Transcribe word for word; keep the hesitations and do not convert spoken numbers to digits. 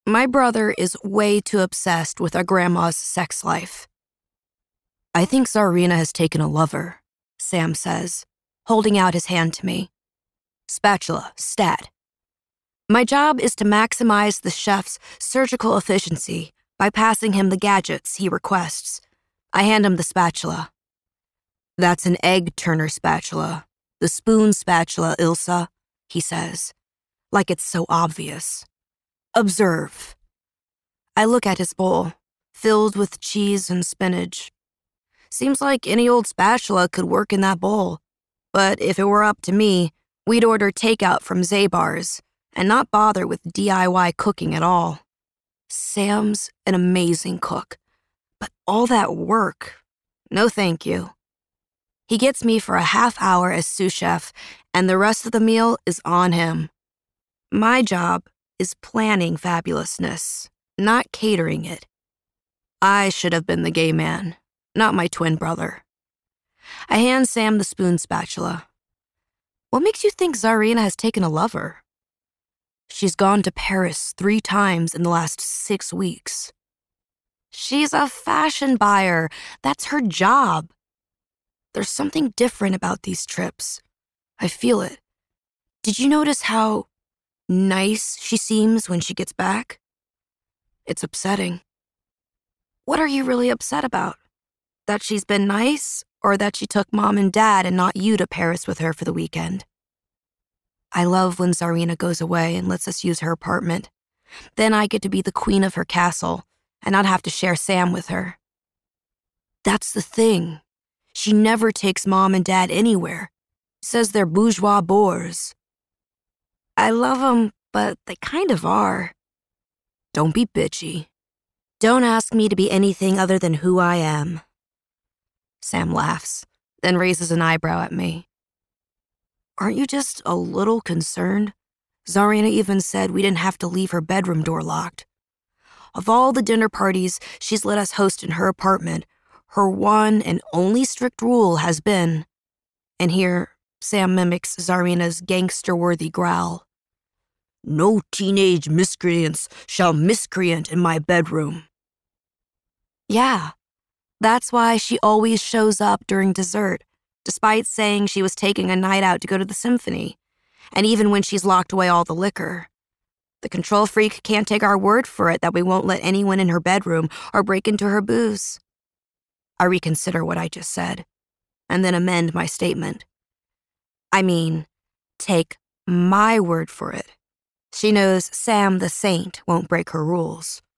My brother is way too obsessed with our grandma's sex life. I think Czarina has taken a lover, Sam says, holding out his hand to me. Spatula, stat. My job is to maximize the chef's surgical efficiency by passing him the gadgets he requests. I hand him the spatula. That's an egg turner spatula. The spoon spatula, Ilsa, he says, like it's so obvious. Observe. I look at his bowl, filled with cheese and spinach. Seems like any old spatula could work in that bowl, but if it were up to me, we'd order takeout from Zabar's and not bother with D I Y cooking at all. Sam's an amazing cook, but all that work, no thank you. He gets me for a half hour as sous chef, and the rest of the meal is on him. My job is planning fabulousness, not catering it. I should have been the gay man, not my twin brother. I hand Sam the spoon spatula. What makes you think Czarina has taken a lover? She's gone to Paris three times in the last six weeks. She's a fashion buyer. That's her job. There's something different about these trips. I feel it. Did you notice how nice she seems when she gets back? It's upsetting. What are you really upset about? That she's been nice, or that she took mom and dad and not you to Paris with her for the weekend? I love when Czarina goes away and lets us use her apartment. Then I get to be the queen of her castle and not have to share Sam with her. That's the thing. She never takes mom and dad anywhere. Says they're bourgeois bores. I love them, but they kind of are. Don't be bitchy. Don't ask me to be anything other than who I am. Sam laughs, then raises an eyebrow at me. Aren't you just a little concerned? Czarina even said we didn't have to leave her bedroom door locked. Of all the dinner parties she's let us host in her apartment, her one and only strict rule has been, and here Sam mimics Czarina's gangster-worthy growl, no teenage miscreants shall miscreant in my bedroom. Yeah, that's why she always shows up during dessert, despite saying she was taking a night out to go to the symphony, and even when she's locked away all the liquor. The control freak can't take our word for it that we won't let anyone in her bedroom or break into her booze. I reconsider what I just said, and then amend my statement. I mean, take my word for it. She knows Sam the Saint won't break her rules.